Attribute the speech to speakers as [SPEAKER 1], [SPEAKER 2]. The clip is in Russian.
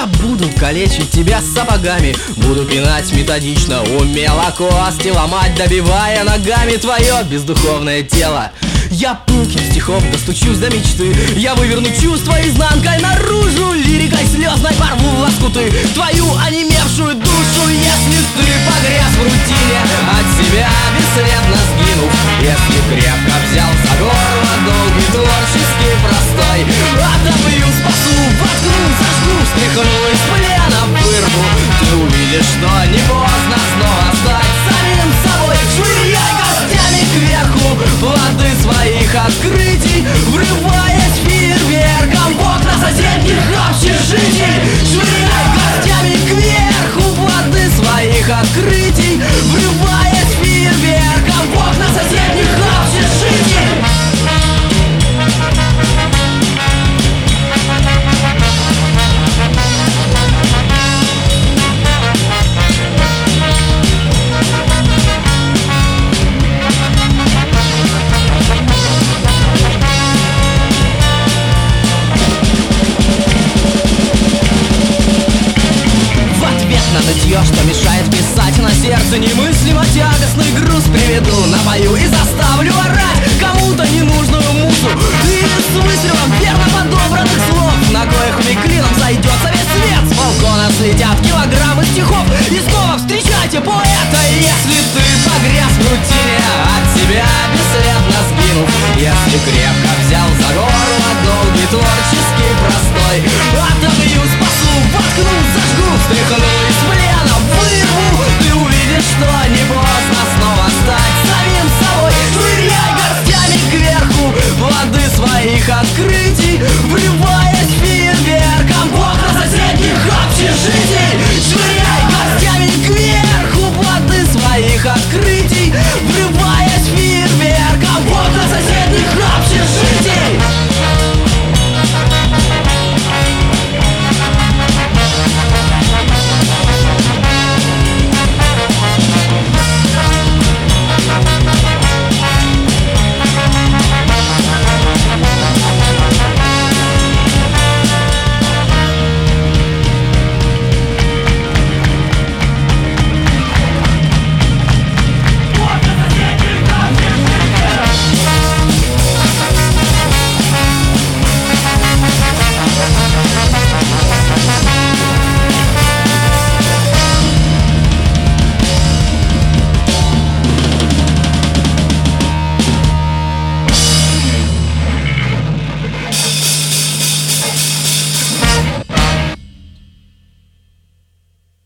[SPEAKER 1] Я буду калечить тебя сапогами, буду пинать методично, умело кости ломать, добивая ногами твое бездуховное тело. Я пылким стихом достучусь до мечты, я выверну чувства изнанкой наружу, лирикой слезной порву в лоскуты твою онемевшую душу. Если ты погряз в рутине, от себя бесследно сгинув, если крепко взял за горло долгий творческий простой, отобью, спасу, воткну, зажгу, встряхну из плена вырву, ты увидишь, что не поздно снова стать самим собой. Швыряй гостями кверху плоды своих открытий, врываясь фейерверком в окна соседних общежитий. Швыряй гостями кверху плоды своих открытий, врываясь фейерверком в окна соседних общежитий. Что мешает писать, на сердце немыслимо тягостный груз приведу, напою и заставлю орать кому-то ненужную музу и с выстрелом верно подобранных слов, на коих клином зайдется весь свет. С балкона слетят килограммы стихов, и снова встречайте поэта. Если ты погряз в рутине, от себя бесследно сгинув, если крепко взял за горло долгий творческий простой, отобью, спасу, воткну, зажгу, встряхну из плена вырву, ты увидишь, что не поздно снова стать самим собой. Швыряй гостями кверху плоды своих открытий, врываясь фейерверком в окна соседних общежитий. Швыряй гостями кверху плоды своих открытий,